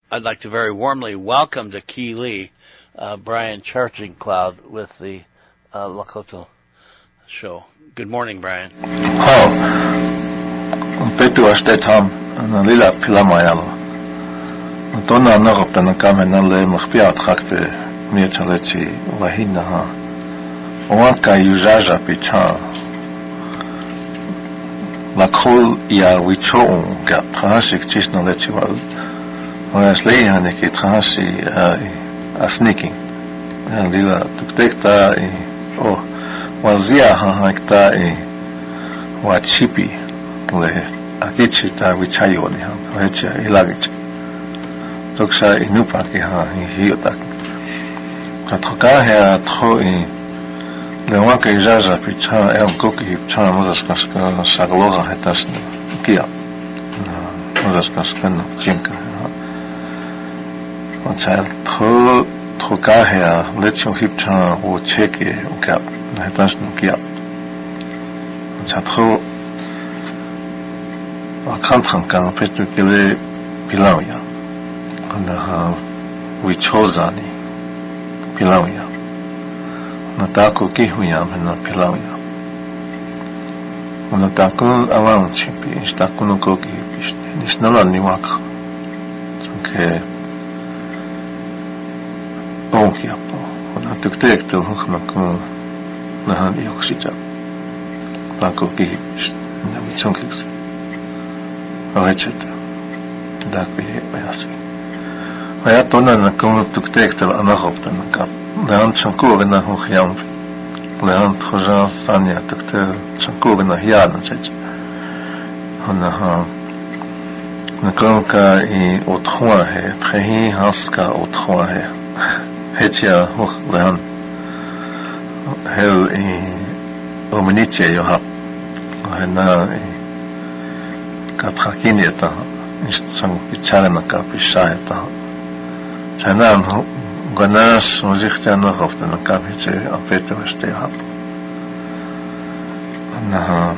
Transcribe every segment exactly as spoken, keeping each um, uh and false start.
I'd like to very warmly welcome to Keeley, uh, Brian Charging Cloud with the uh, Lakota show. Good morning, Brian. Oh, Petu ashte tam na lila pilamayalo. Donna nagopta na kamena le mkhpiat khakpe mietalechi wahina ha. Wanka yujaja picha. La kol ya wicho ga trashik chisna lechi wal. Oas lei hane ki trashi a sneaking. Lila tuktekta oh wazia ha hakta e wa chipi le akichi ta wichayo ni ha hecha ilagich toksa inupa ki ha hiota katoka ha tro e le wa ke jaja picha e un koki picha mozas kaska sagloga hetas kia mozas kaska no chinka ha chal tro troka ha lecho hipcha o cheke o kap hetas no kia chatro Kantankan petu kile pilauya, na wichozani pilauya, na taku kihuya na pilauya, na taku awan chipi, istaku no koki pishne, nisnala niwaka, sanke onkiapo, na tuktek tu huknaku na han yoksija, taku kihi pishne, na wichonkiksi. Recheta da qui bayasi aya tona na kono tuktekta anahopta na kap lean chanko na ho khiam lean troja sanya tukte chanko na hiana cheche ona ha na kono ka i otroi he prehi haska otroi he hetia ho lean hel i omniche yo ha na Kaprakinieta ist sang Picharna Kapishaeta. Chanan Ganas Muzichtana of the Kapiche of Peter stay up. And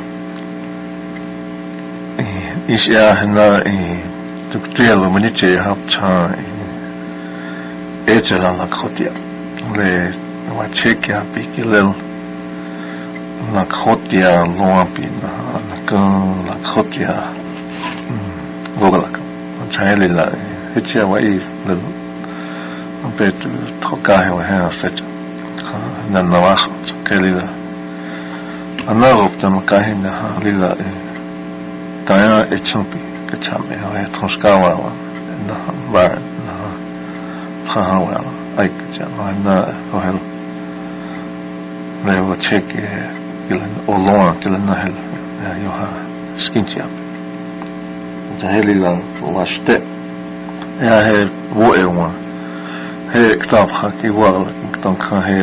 is ya na took tail of Maniche Hapcha Echela Lakotia. Le Wachekia Pikilil Lakotia Loapina Lakon Lakotia. Gogalaka. Chayli la hitia wa I le bet trokahe wa ha set. Na nawakh keli la. Anarop tam kahina ha lila taya echompi kachame ha transkawa wa na ba na khawa ai kachama na ohel. Le wa cheke kilan olon kilan na hel yo ha skinchia. Heli lang washte ya he wo e wa he ktab khaki wa ktan kha he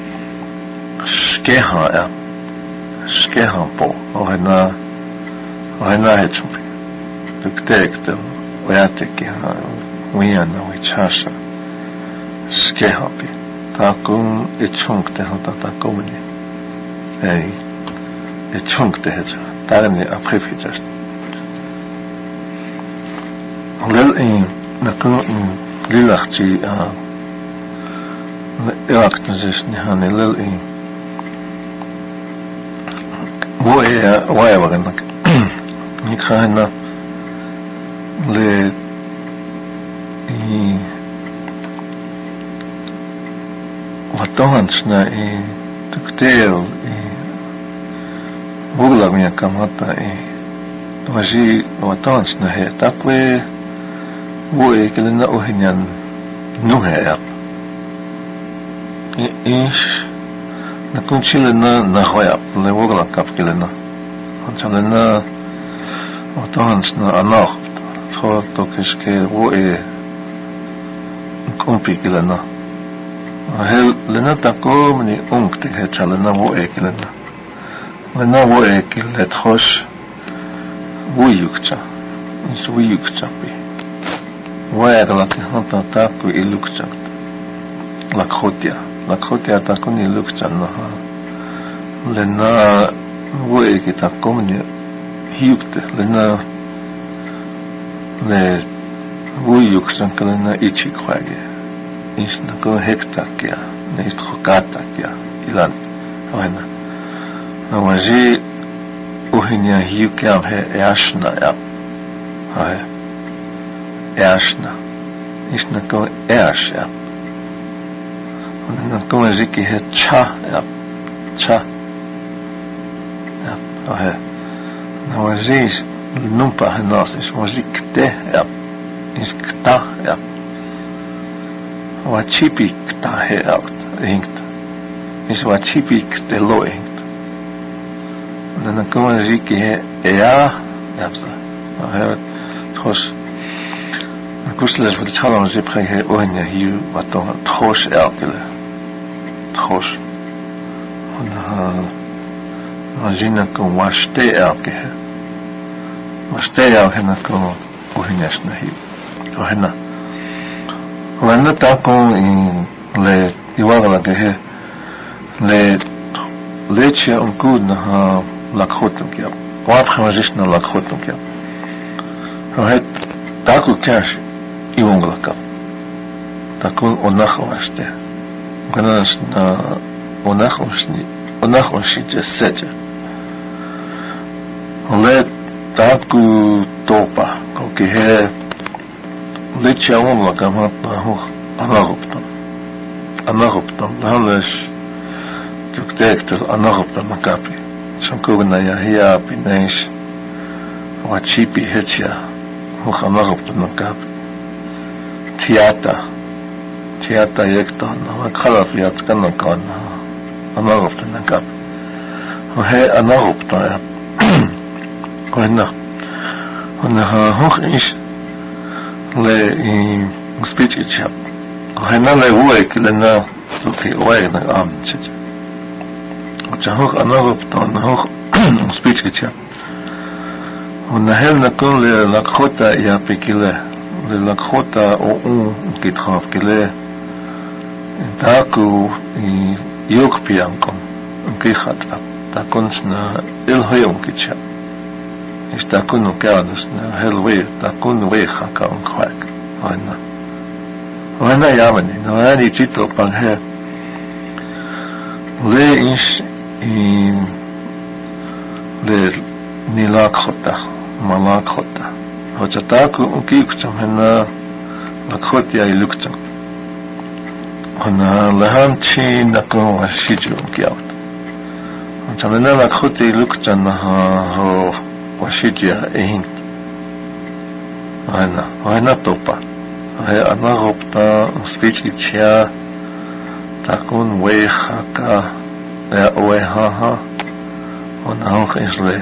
skeha ya skeha po o na o na he chupi tuktekte wa te ki ha wiya na wi chasha skeha pi ta kun e chunk te ha ta ta komni ei e chunk te ha ta ni après fitas Lil in na kun lilachti a eraktes ni han lil in wo e wa e wagan ni khana le i watons na i tuktel i bugla mi kamata i waji watons na he takwe wo e kelena ohinyan nuhe ish na kunchile na na hoya le wogla kap kelena hansalena otans na anach thol to keske wo e kompi kelena hel lena ta komni ongte he chalena wo e kelena lena wo e kelet khosh wo yukcha is wo yukcha Where la kihanta taku ilukcha la khotia la khotia taku ni ilukcha na lena wo e ki taku ni hiukte lena le Uyuksan kalana ichik kwage. Isna ko hektakia, nist khokatakia ilan. Oina. Nawaji uhinya hiukiam he eashna ya. Hai. Eashna. Isna ko eash ya. Ona ko ziki he cha ya. Cha. Ya. Hai. Nawaji numpa hanas is wazik te ya. Is kta ja. Wat chipik ta he out hinkt. Is wat chipik te lo hinkt. En dan komen we zieken he ja ja zo. Maar het tros. Dan kusles voor de chalom zip he onya hier wat dan tros elkele. Tros. En dan zien dan kom was te elke. Was te elke dan kom onya na hier. Ohena. Ohena tako in le iwagala ke le leche unkud na ha lakhotum kia. Wat khamajish na lakhotum kia. Ohet tako kash iwangala ka. Tako onakho ashte. Ganas na onakho shni onakho shi jeseja. Le tako topa ko ke he leche onla kamat ho anagoptan anagoptan halash tuktekter anagoptan makapi sankogna ya hia pinesh wachipi hetja ho anagoptan makapi tiata tiata yektan wa khalaf yat kana kana anagoptan makapi ho he anagoptan koina ona ho is le in speech it chap hena le huai kilena tuki wai na am chich acha hoch another ton hoch speech it chap und hel na kon le lakhota ya pikile le lakhota o un kitraf kile taku i yok piankom kikhat ta konsna el hoyom kichap Está con no quedas na helwe está con we khaka on khak ana ana yamani no ani chito pan he le is in le ni la khota mala khota hochata ku uki kucham hena la khotia ilukcha ana lahan chi na ko ashiju kiaut chamena la khoti ilukcha na ho Washijia ehingt. Ana, ana topa. Ai ana ropta speech ichia takun we haka ya we ha ha. Ona hoch is le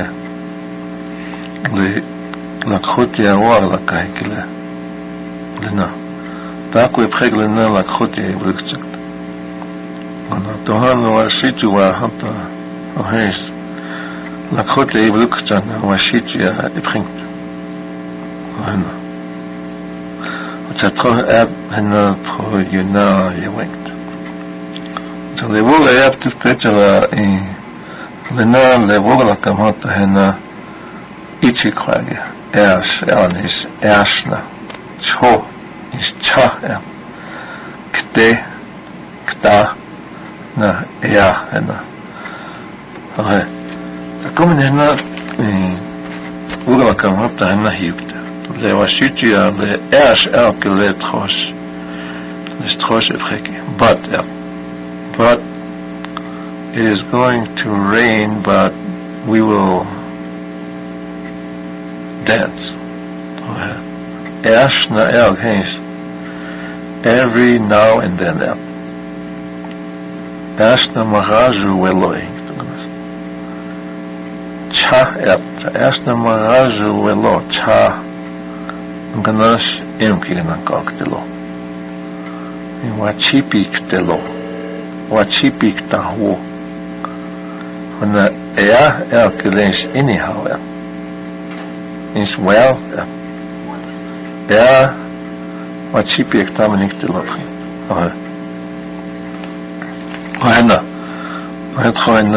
le la khotia war la kaikle. Lena. Taku epregle na la khotia ebrukchakt. Ona tohan washiju wa hata. Ohesh. לקחות להיבלוק קצת ושיט יבחינט הנה וצטחו אב הנה תחו יונה יוונקט זה לבוא לאב תפתת שלה לנה לבוא לקמות הנה איצ'י קרגיה אש אלניס אשנה צ'ו איש צ'ה אב כתה כתה נה איה הנה הרי Como nena uga kamata na hipta le washitia le ash elke le tros le tros efreki but but it is going to rain but we will dance ash na el hens every now and then ash na mahaju weloi cha ep erstna maraju velo cha ganas emkina koktelo in wachipik telo wachipik tahu ona ea elkelens anyhow is well ea wachipik tamanik telo ah ana het gewoon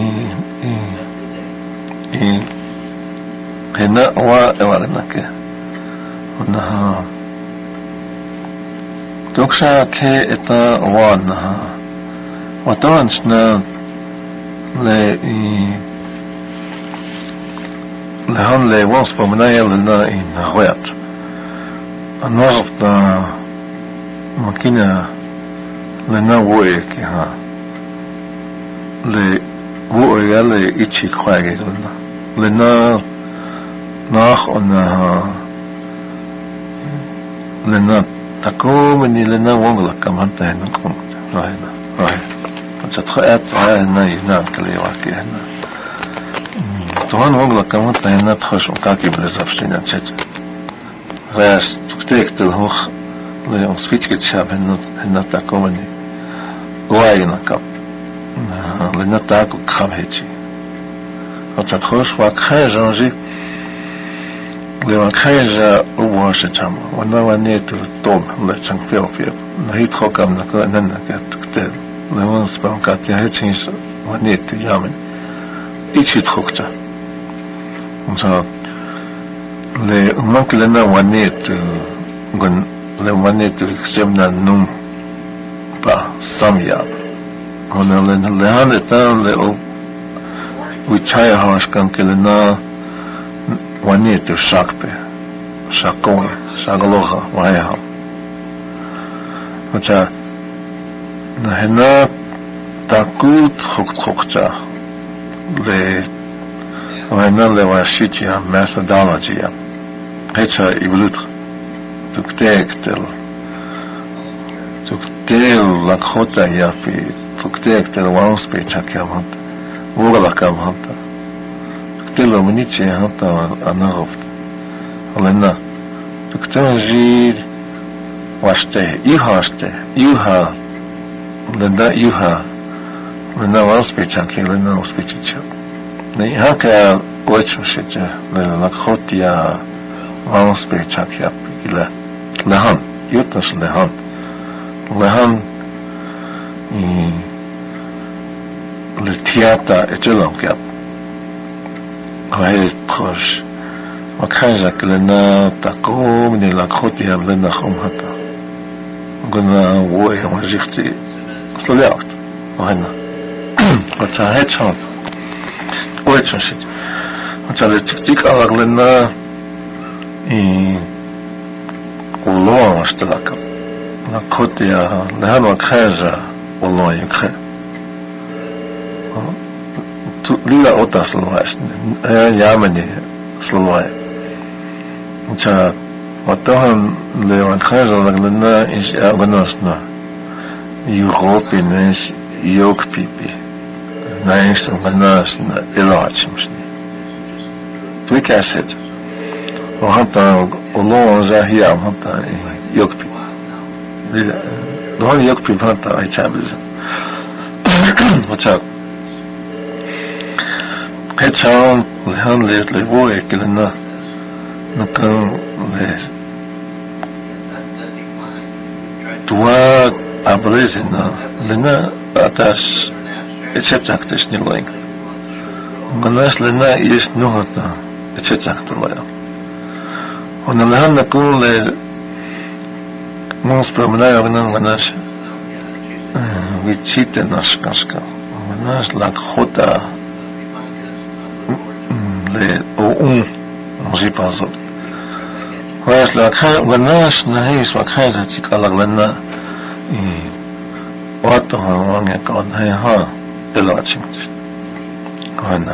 hena wa ewarnake ونها دوكشا كي إتا وانها وطانشنا ل لهان ل وانس بمنايا لنا إن غويت نغفت مكينة لنا ويك ها ل ويا ل إتشي خواجي لنا لنا ناخ أنها لنا تكومني لنا وانغلا كمان تهنكم راينا راي فتتخيط عانا ينام كلي واكي هنا طبعا وانغلا كمان تهنا تخش وكاكي بلزافشين انشت راس تكتيك تلهوخ ليون سفيتك تشاب هنا هنا تكومني واينا كاب لنا تاكو كخام هيتشي فتتخش واكخي جانجي لما خيجا أبوش جامع وانا وانيت الطوم لا تنفيو فيه نهيت خوكام نكا ننا كتكتير لما نسبهم كاتيا هيتشينش وانيت يامن إيشي تخوكتا ونسا لأمانك لنا وانيت قن لما وانيت كسيبنا نوم با ساميا هنا لنا لهان اتان لأو ويتشايا هاش كان كلنا وانيت الشاكبه شاكوي شاغلوها وهيها وجا نهنا تاكوت خوك خوكتا ل وهنا لواشيتيا ميثودولوجيا هيتشا إبلوت تكتيكتل تكتيل لكخوتا يا في تكتيكتل وانس بيتشا كامت وغلا كامت تلو منيتشي هانتا أنا غفت ولنا تكتنجي واشته يوها اشته يوها لنا يوها لنا وانسبيتشاكي لنا وانسبيتشاكي ني هكا ويتشمشيتش لنا خوتيا وانسبيتشاكي إلا لهان يوتنش لهان لهان لتياتا اجلام كاب هاي تخش وكاجك لنا تقوم من الأخوتي هم لنا خم حتى قلنا ووي وجيختي صلياقت وهنا وتا هيت شان ويت شنشيت وتا لتكتيك أغلق لنا والله اشتلاك الأخوتي لهان وكاجة والله يكخي ليلا أوتا سلواش يامني سلواي وشا وطهن لوان خير لنا إيش أغنوسنا يوروبي ناس يوك بيبي ناس غناسنا إلاتشمسني تويك أسد وحتى الله زاهي أم حتى يوك بيبي دهون يوك بيبي حتى أي تابز وشا هيتشان لهان ليت لبوي كلنا نكون ل توا أبرزنا لنا أتاش إتشتاك تشني لين قلناش لنا إيش نهتا إتشتاك تلايا ونلهان نكون ل نصبر منايا ونن قلناش ويتشيت ناش كاشكا قلناش لك خوتا ل أو مجيب هذا ويش لكان وناش نهيس وكان تيك على لنا واتها وانيا كان هي ها إلا أشمت كنا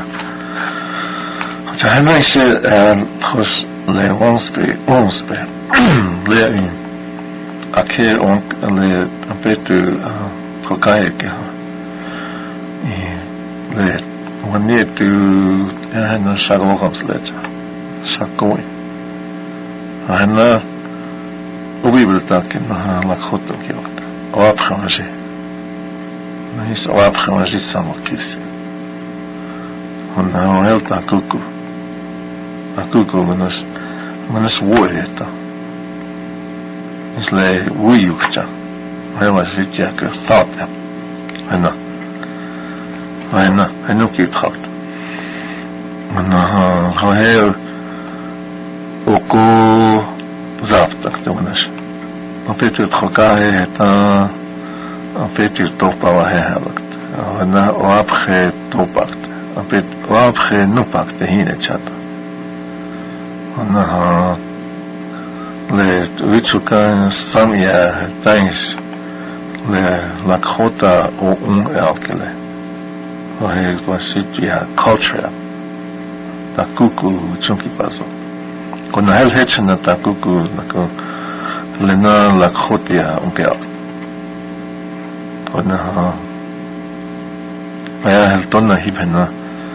فهنا يصير خش ل وانس بي وانس بي ل أكيد وان ل بيتو تكاي كه ل ونيتو هنا شغل خمس لتر شكوي هنا وبيبلتاك إنها لخوتم كي وقت وابخ ماشي نايس وابخ ماشي سامكيس هنا وهلتا كوكو أكوكو منش منش ووهيتا مثل ويوكتا هاي ماشي جاك ثابت هنا هنا هنا كي تخلط هنا هاي وكو zaptak tuonas. Apetit khoka he ta apetit topa he halakt. Na oaphe topakt. Apet oaphe nupakt hine chata. Na le vichuka samia tais le lakhota o un alkele. O he twasitia culture. Ta kuku chunki paso. Kuna hel hechna ta kuku nako lena lakhotia unke al. Kuna ha ya hel tonna hibena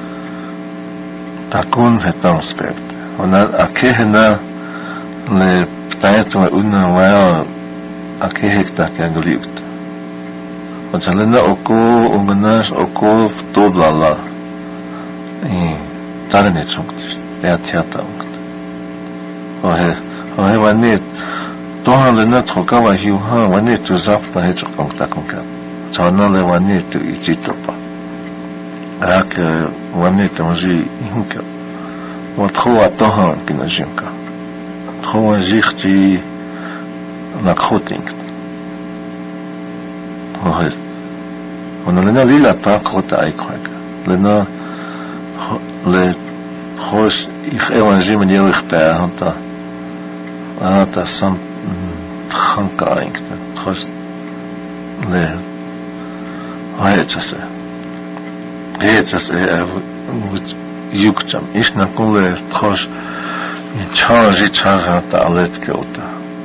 ta kun hetan spekt. Ona akehna le taeto una wa akehekta kangaliut. Ona lena oko unganas oko toblala. E tarne chunkt. Ja teater unkt. Og he og he var net tohan le net khokawa hiu ha var net tu zapta he chokong ta konka. Chana le var net tu ichitopa. Ak var net onji hunka. Wat khoa tohan kina jinka. Khoa jichti na khoting. Og he ona le na lila ta khota ai khaka. Le na le khos ich evangelie men heel erg bij want dat ah dat sam khanka inkt khos le hayetsa hayetsa with yuktam is na kole khos charge charge ta alet kota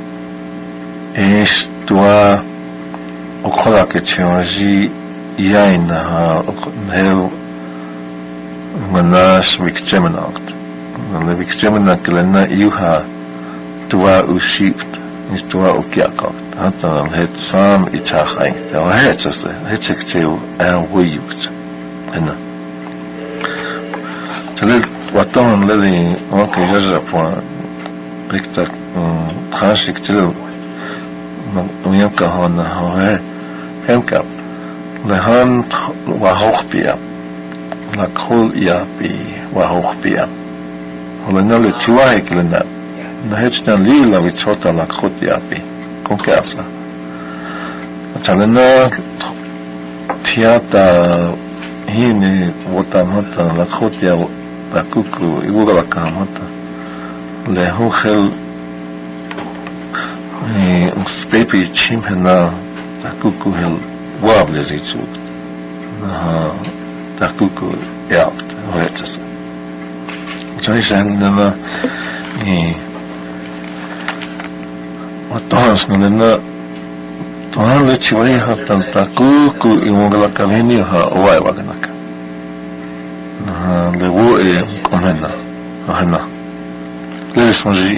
is tua okhola ke charge yaina ha heel manas mikchemenakt le mikchemenak lena iuha tua ushipt is tua okiakakt hata het sam itach eingt ja het just het sektiu en wuyukt ena tele waton leli okay jaja point rikta trashik tele uyaka hana ha hemkap le han wa hochpia la kol yapi wa hochpia Hola le tiwa eklena na hechna lila vichota la khot yapi con casa chalena tiata hine votamata la khot ya ta kuku iguga la kamata le hochel e spepi chimhena ta kuku hel wable zichu na ta kuku yapt hoetsa Chinese na ni otos no na tohan le chiwai ha tanta ku ku imongala kameni ha owai waganaka na le wo e komena hana le sonji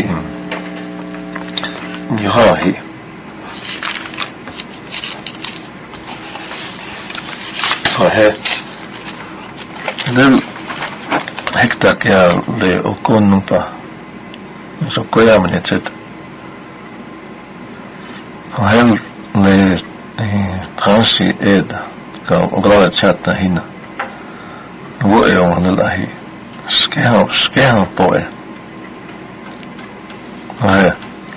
ni ha hi ha he then hekta kya le okon nupa so koya mane chet hel le transi ed ka ograla chata hina wo e on la hi skeo skeo poe ha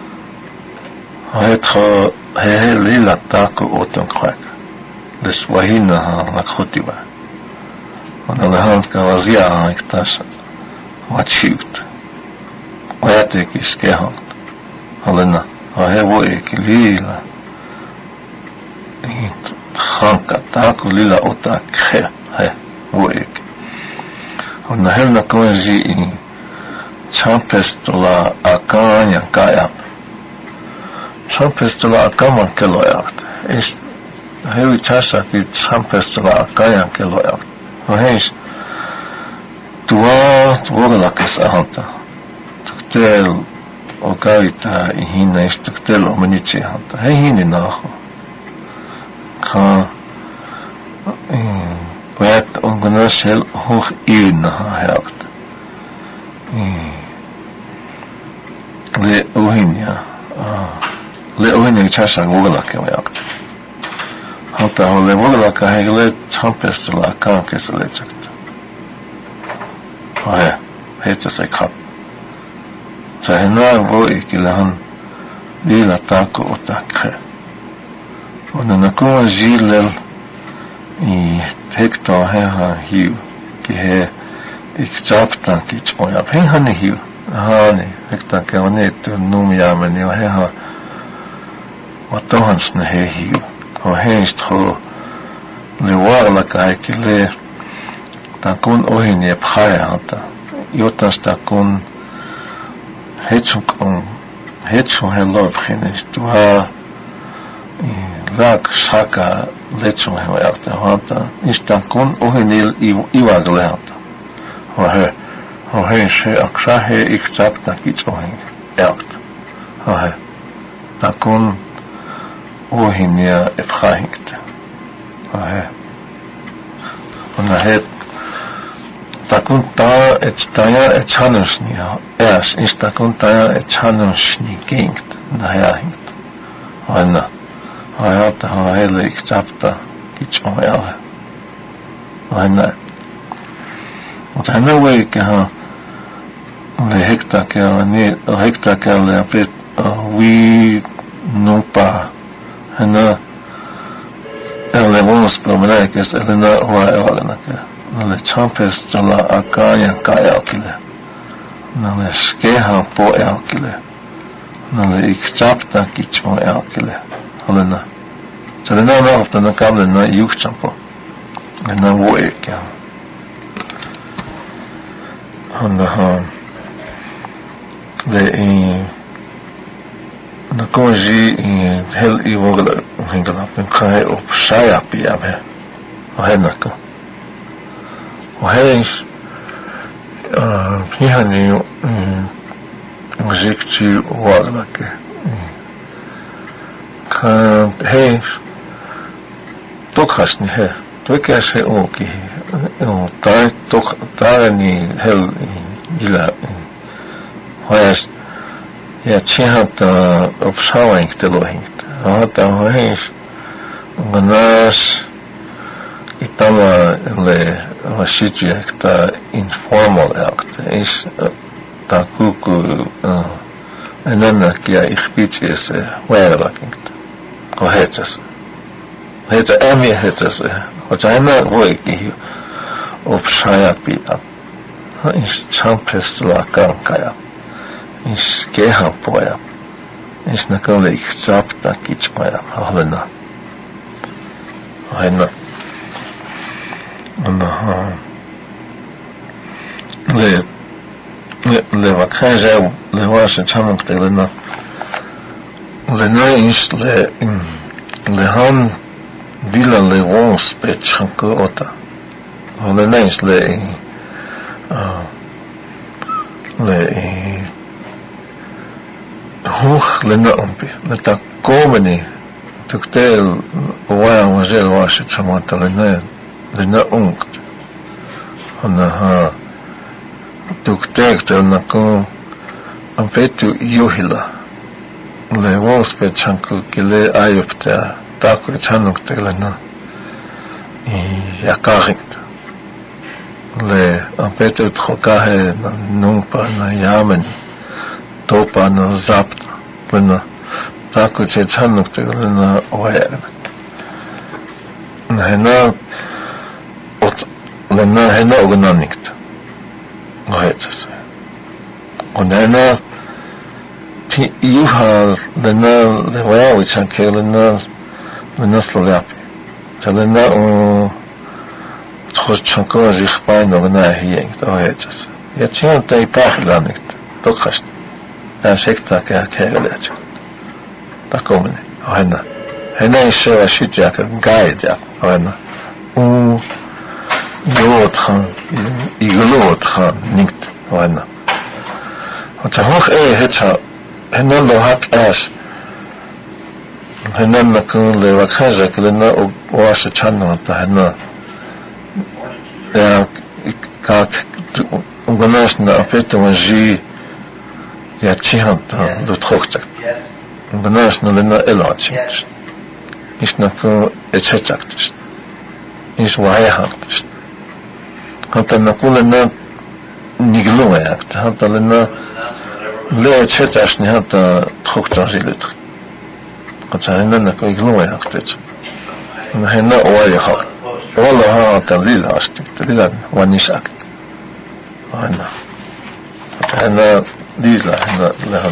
ha tro he le la tako oton krak des wahina la khotiba Она легантка вазия икташ вачивт. Ояте кискехот. Алена, а его екилила. И ханка таку лила ота кхе. Хе, во ек. Она хелна конжи и чампестола аканя кая. Чампестола акаман келоякт. Иш хеви чаша ки чампестола аканя келоякт. Mas tua tua la casa hanta tuktel o kaita hina istuktel o manichi hanta he hini naho ka wet onganashel hoch ina hakt le ohinia le ohinia chasha ngogala ke wakt hata le wogala ka hegle champest la ka ke sele chakt ha he just like cup sa hena wo ikilan lila tako otakhe. Ona nakuma jilel i hekta heha hiu ki he ikchapta ki chpoya heha ne hiu hani hekta ke one tu numya meni heha watohans ne he hiu o henst ho le warla kai ki le takun ohini phaya hata yotas takun hechukon hechu hello khines tu ha rak shaka lechu hewata hata istakun ohenil iwagle hata ho he ho he she aksha he ikchapta kichohin elt ho he takun ohinia efkhahinkt ho he ona he takun ta etstaya etchanusni es istakun ta etchanusni kinkt na yahinkt ona hayata hayla ikchapta kichmoya ana otana we ka le hekta ka ni hekta ka le pet we no pa ana ele vamos para que es ele na wa ela ka le champes jala akaya kaya kile na le skeha po elkile na le ikchapta kichmoya kile alena so the name of the nakable na yuchtampo and na wo ekya and ha le in na koji in hel i vogla hingala pen kai op shaya piabe ohenaka ohens uh pihani muzikchi wagla ke kan he tokhas ni he to ke se o ki o ta tok ta ni hel gila hoes ja chat opshawaing te lohingt ata hoes ganas itama le wasitje ta informal act is ta kuku en dan kia ich pitjes werking o hetas heta emi hetas o jana woiki opshaya pi is champes la kankaya is keha poya is nakale ich chapta kichmaya halena halena ona le le le vakaja le washa chamok telena le nais le le han vila le wons pechanko ota le nais le le hoch le naampi le ta komeni tuktel wa wazel washa chamata le na le na unkt ona ha tuktel na ko ampetu yuhila le wons pechanko kile ayopta tako chanok telena i yakarit le ampetu trokahe numpa na yamen topa na zapt lena tako che chanok telena oyer na hena ot lena hena ognanikt ohetas onena ti yuha lena le wa chanke lena lena slovapi lena o tchochanko jikhpan ogna hiyeng ohetas ya chen tai pahlanik tokhast ya sekta ka khelech takomne ohena hena ishe shitya ka gaida ohena u yot khan iglot khan nikt ohena ota hoch e hecha hena lo hak as hena nakun le wakaja klena o washa channa ta hena ya ka unganas na afeto manji ya chihanta do trochtak unganas na lena elach is nakun etchachakt is wayahat hatta nakun lena niglo ya hatta lena le chetash ni hata tkoktazilet. Katsahinna ko igluwa yaktet. Hinna oya ha. Wala ha talil asti. Talil wanisakt. Hinna. Hinna dila hinna lehan.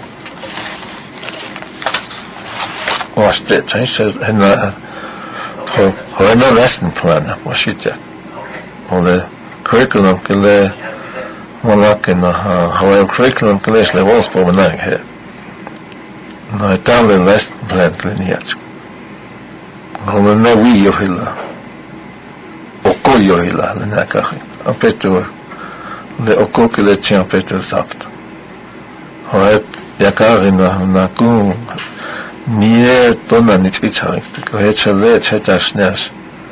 Wastet hinna ho hinna lesson plan washitja. Ole curriculum kile malakina ha curriculum kile le was pomenang he. Na tale lesson plan kliniach. Ole na wi yohila. Oko yohila le nakahi. Apetu le oko kile tian petu sapt. Hoet yakarina na ku nie tona nichicharik. Ko hechale chetashnesh.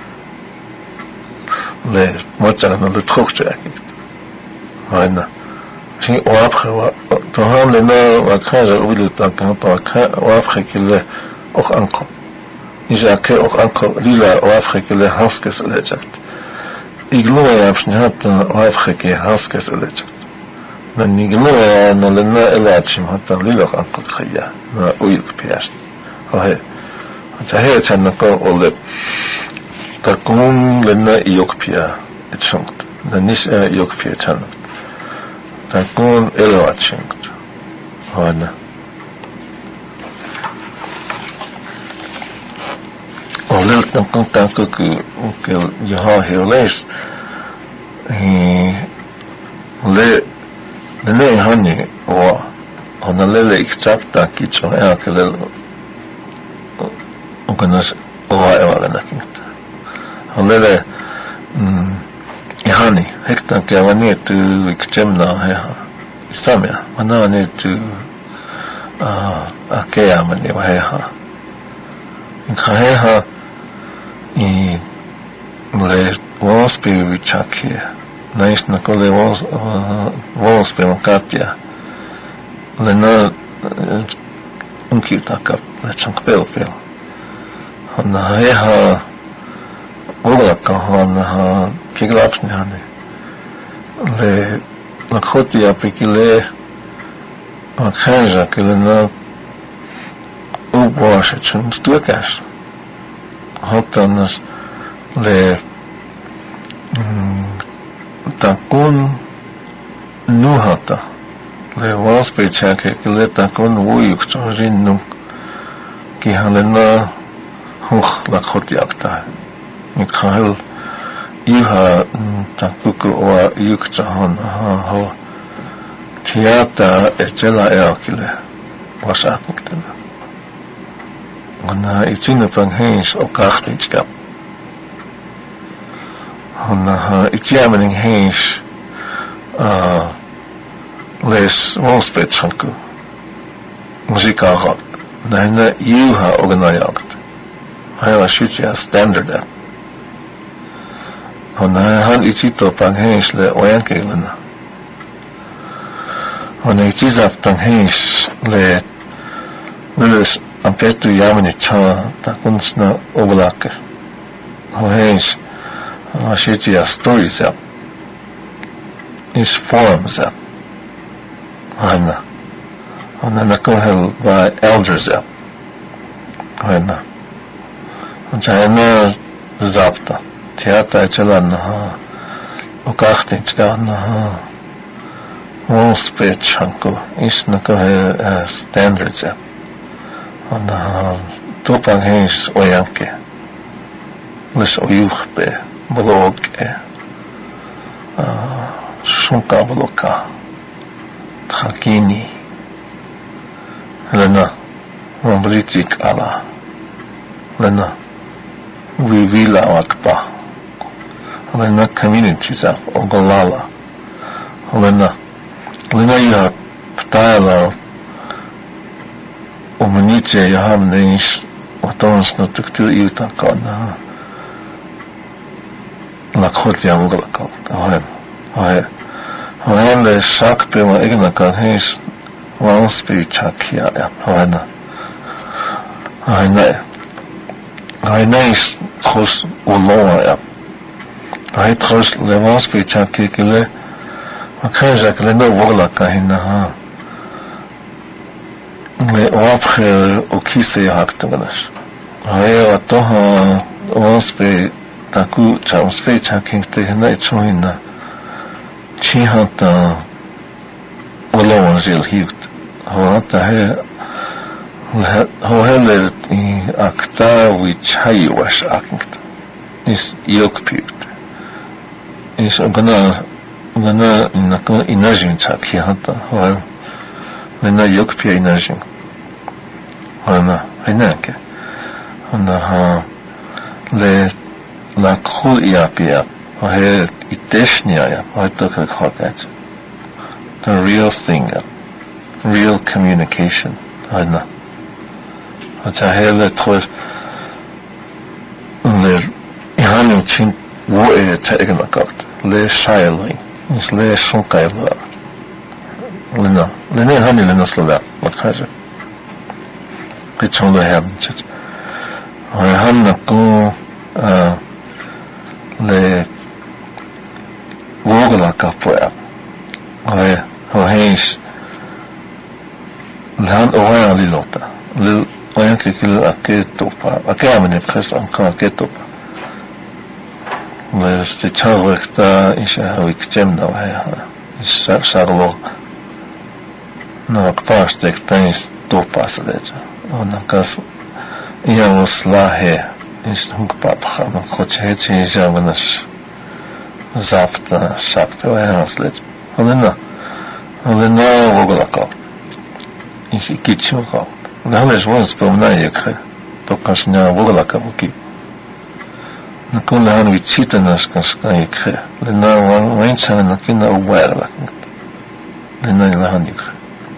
Le mocha na le trochjak. Hayna. Ti oapre wa to han le na wa kaza ulu ta kan pa ka oapre kile och anko. Isa ke och anko lila oapre kile haskes lejat. Iglo ya fsnat oapre ke haskes lejat. Na niglo ya na le na elachim hatta lila anko khaya. Na uyuk pias. Hay. Ta he chan ko ole takun lena iokpia etchungt na nis iokpia changt takun elwatchingt hana olel takun takku ke jaha heles le le hani o ona le extracta kicho ya ke le o kanas o ya na kingt Hollele ihani hektan ke avani tu ikchemna ha isamia manani tu ah akea mani wa ha ha i le was pe vichaki nais na kole was was pe makapia le na unkita kap le chankpel pel na ha Ola kahan ha kiglapsni hane le nakhoti apikile akhaja kile na ubwash chun stukas hotanas le takun nuhata le waspecha ke kile takun uyuk chojin ki halena hukh lakhoti apta Mikhail Iha Takuku or Yukchahan ho Tiata Echela Elkile was Appleton. On Itina Panghens or Kachtichkap. On Itiamaning Hens Les Wolspetsanku Muzika Hot. Nina Yuha Organayakt. Hela Shutia Standard App. Ona han itito panghens le oyankelena. Ona itizap panghens le nulis ampetu yamani cha takunsna oblake. Hens ashitia stories up. Is forms up. Hana. Ona nakohel by elders up. Hana. Ona zapta. Театр челанна, окахтинчканна, волспечанку, ишнака standards. Она топангеш оянке, лишь оюхпе, блоке, шунка блока, тхакини, лена, мамритик ала, лена, вивила акпа. Lena communities of Ogolala. Lena Lena ya ptala umaniche ya hamneish otons no tuktil yuta kana la khot ya mugla ka hoem hoem hoem le shak pe ma igna kan heis wans pe chakia ya hoena hoena hoena is khos uloa ya Ai tros le was pe chakia kile akaja kile no wogla ka hina ha le wapre okise haktunganas haya toha wanspe taku chamspe chaking te na choina chihata wala jil hiut hata he ho hele akta which hay was akinkta is yokput is gonna gonna nakon inajin chaki hata ho lena yokpia inajin hana hinake hana ha le la khul iapia he iteshnia ya hata ka khatat the real thing real communication hana hata hele tros le ihan chin wo e tegen akakt le shailing is le shokaiva lena lena hani lena slova makhaja kichonda habnchit ay hanna ko le wogla kapoya ay hoheis lan oya lilota lil oya kikil aketopa akamene khasam kaketopa le stichawekta isha hawikchemna waya isha sharlo no kpastek tanis topas leja ona kas ia uslahe is hukpapha no khoche chinja vanas zapta shapta vanas leja olena olena wogolaka is ikichoko nales was pomna yekhe tokashnya wogolaka buki nakon lahan wichita naskashka yekhe lena wan wainchana nakina uwara lena lahan yekhe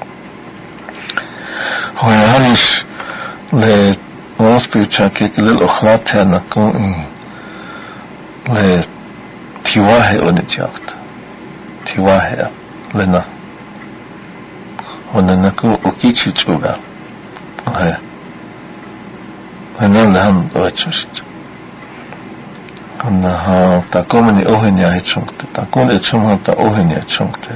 hoyanis le waspircha ke lil okhlata nakon le tiwahe onijakt tiwahe lena ona nakon okichi chuga ha ona lahan ochushit ona ha takomni ohenya hechungte takon echung ta ohenya chungte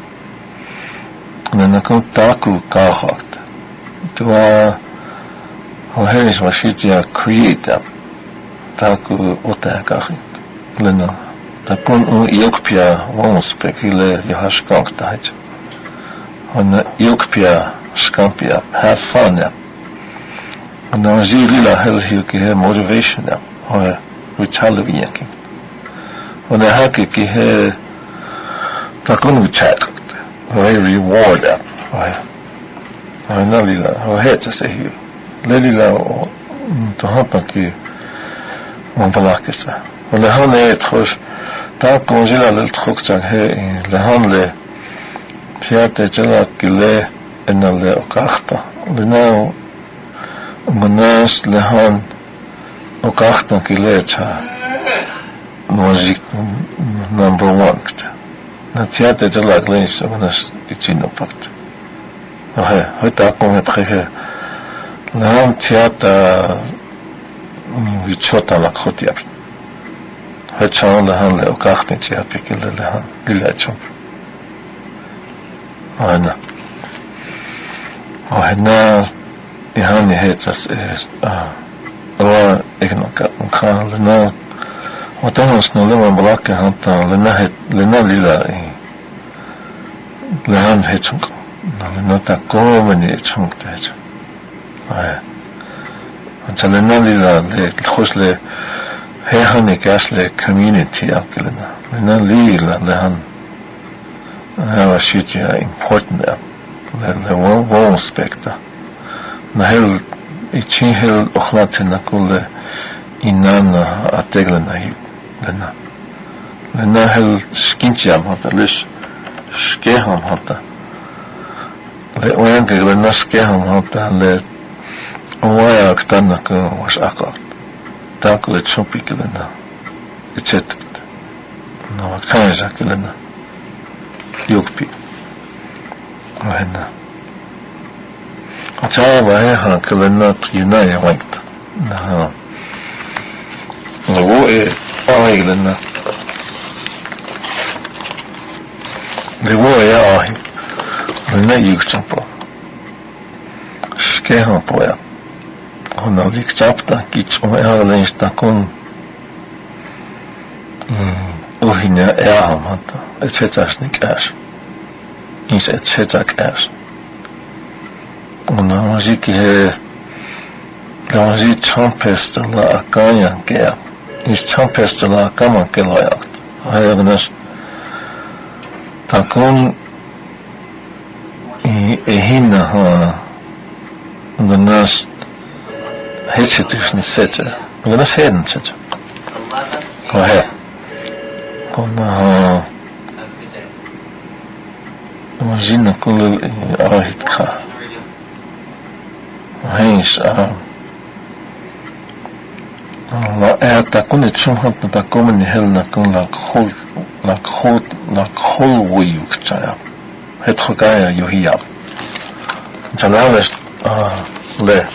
ona nakon taku kahakt tua hoheris washitia create taku otakachit lena takon un yokpia wons pekile yahashkank tahit on yokpia skampia have fun ya on zilila helhi ke motivation ya ho vichalaviyakin on hake ke he takon vichak very reward ya nalila ho heta se hi lelila to hapa ki mon palakesa wala hana etkhos ta konjila lel tkhokchak he lehan le fiate jala kile enale okakhta lena monas lehan okakhta kile cha music number one na fiate jala glenis monas ichino part ouais hota kon etre la tiata vichota la khotia hacha la han le okakhtin tia pikile la han dilachom ana ana ihan hetsas es ah wa ignoka kan na وتنس نلما بلاك حتى لنهت لناليلا لهان هيتشنك نتا كومني تشنك تاج آه أنت لناليلا لخوش ل هيهاني كاش ل community أكلنا لناليلا لهان هذا شيء important ل ل one aspect نهل يشيل أخلاتنا كل إننا أتقلنا هي لنا لنا هل سكينتيام هذا ليش سكيهم هذا وين قلنا سكيهم هذا ل ويا أكترنا كوش أقل تأكل تشوفي كلنا يتشتت نو كان جاك لنا يوكبي وهنا أتعب هيها كلنا تجينا وقت نها لو إيه آه لنا لو إيه آه لنا يكتب keho poja. On oli chapta kitso earlista kun uhin ja eahomata. Et setäs ni käs. Is et setä käs. On on siki he on sit champesta la akanya kea. Is champesta la kaman kelajakt. Hajanas takun i hinna ha ganas hetsetysni setä. Ganas heden setä. Ko he. Kona ha on sinna kullu ahitka. Heis a la äta kunne tsuhatna ta komeni helna kun la khol la khol la khol wiyukcha het khogaya yuhiya jalaves le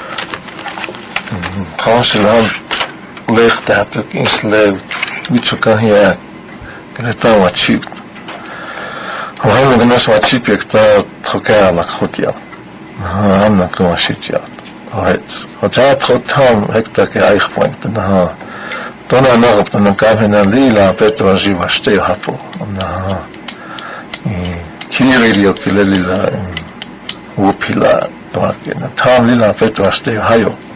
kansilan legt hat ook eens le witsuka hier greta wa chip hohan ganas wa chip ekta khogaya la khotia anna ko shitya Right. Hoja trotam hekta ke eichpoint na. Dona narop na kavena lila petro jiva ste hapo. Na. Kirilio kilelila upila. Wa na tam lila petro ste hayo.